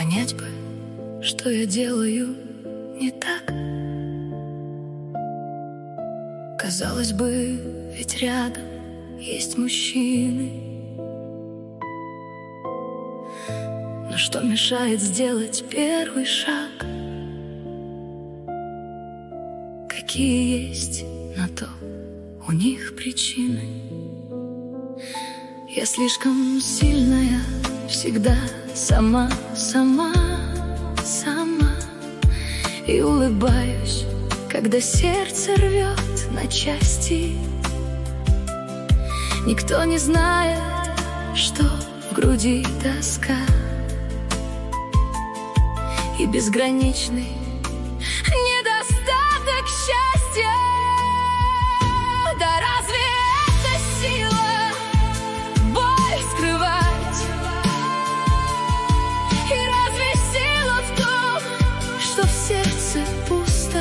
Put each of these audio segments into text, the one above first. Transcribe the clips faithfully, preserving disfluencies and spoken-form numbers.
Понять бы, что я делаю не так. Казалось бы, ведь рядом есть мужчины. Но что мешает сделать первый шаг? Какие есть на то у них причины? Я слишком сильная, всегда сама, сама, сама. И улыбаюсь, когда сердце рвет на части. Никто не знает, что в груди тоска и безграничный недостаток счастья. Да разве это сила боль скрывать? И разве сила в том, что в сердце пусто?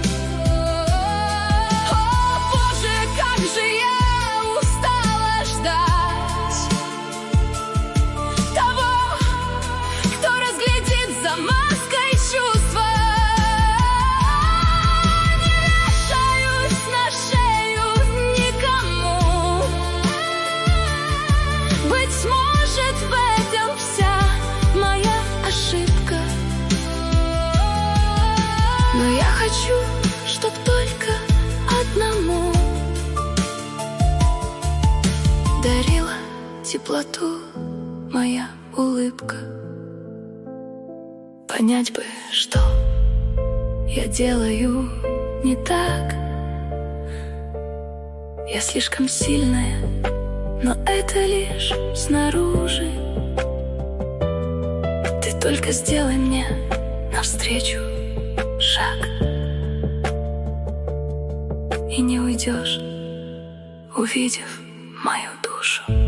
О, Боже, как же я устала ждать того, кто разглядит за маской чувства. Не вешаюсь на шею никому. Быть может, в этом вся моя ошибка. Но я хочу, чтоб только одному дарила теплоту моя улыбка. Понять бы, что я делаю не так. Я слишком сильная, но это лишь снаружи. Ты только сделай мне навстречу шаг, и не уйдешь, увидев мою душу.